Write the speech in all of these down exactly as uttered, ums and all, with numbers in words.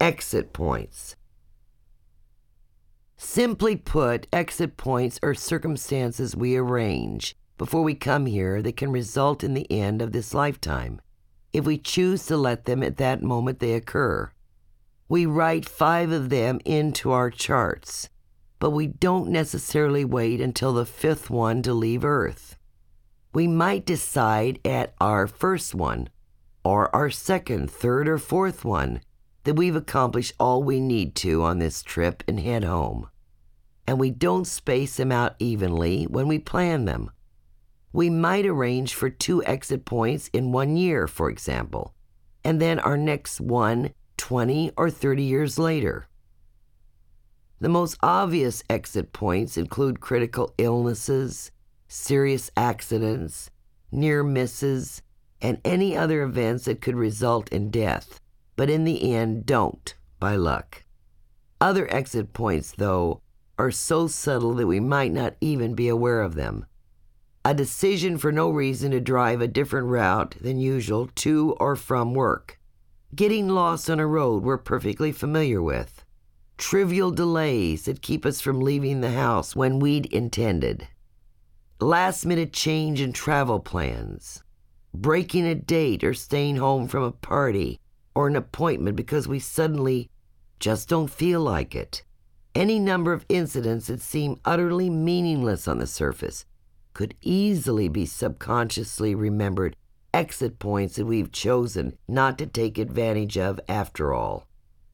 exit points. Simply put, exit points are circumstances we arrange before we come here that can result in the end of this lifetime, if we choose to let them at that moment they occur. We write five of them into our charts, but we don't necessarily wait until the fifth one to leave Earth. We might decide at our first one, or our second, third, or fourth one, that we've accomplished all we need to on this trip and head home. And we don't space them out evenly when we plan them. We might arrange for two exit points in one year, for example, and then our next one twenty or thirty years later. The most obvious exit points include critical illnesses, serious accidents, near misses, and any other events that could result in death, but in the end don't, by luck. Other exit points, though, are so subtle that we might not even be aware of them. A decision for no reason to drive a different route than usual to or from work. Getting lost on a road we're perfectly familiar with. Trivial delays that keep us from leaving the house when we'd intended. Last-minute change in travel plans. Breaking a date or staying home from a party or an appointment because we suddenly just don't feel like it. Any number of incidents that seem utterly meaningless on the surface could easily be subconsciously remembered exit points that we've chosen not to take advantage of after all.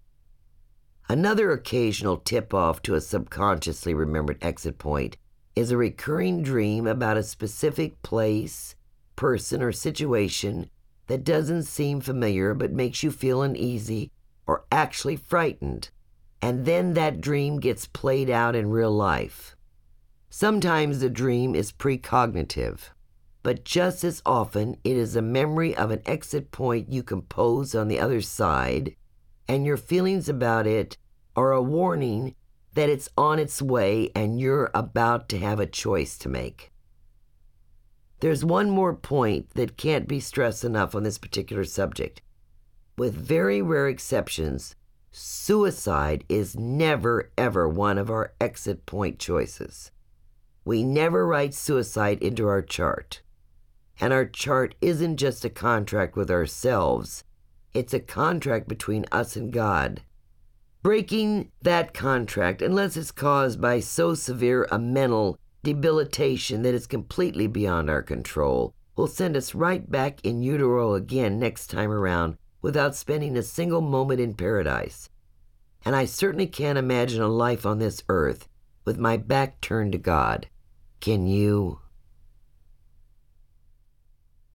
Another occasional tip-off to a subconsciously remembered exit point is a recurring dream about a specific place, person, or situation that doesn't seem familiar but makes you feel uneasy or actually frightened, and then that dream gets played out in real life. Sometimes the dream is precognitive, but just as often it is a memory of an exit point you compose on the other side, and your feelings about it are a warning that it's on its way and you're about to have a choice to make. There's one more point that can't be stressed enough on this particular subject. With very rare exceptions, suicide is never, ever one of our exit point choices. We never write suicide into our chart. And our chart isn't just a contract with ourselves, it's a contract between us and God. Breaking that contract, unless it's caused by so severe a mental debilitation that is completely beyond our control, will send us right back in utero again next time around without spending a single moment in paradise. And I certainly can't imagine a life on this earth with my back turned to God. Can you?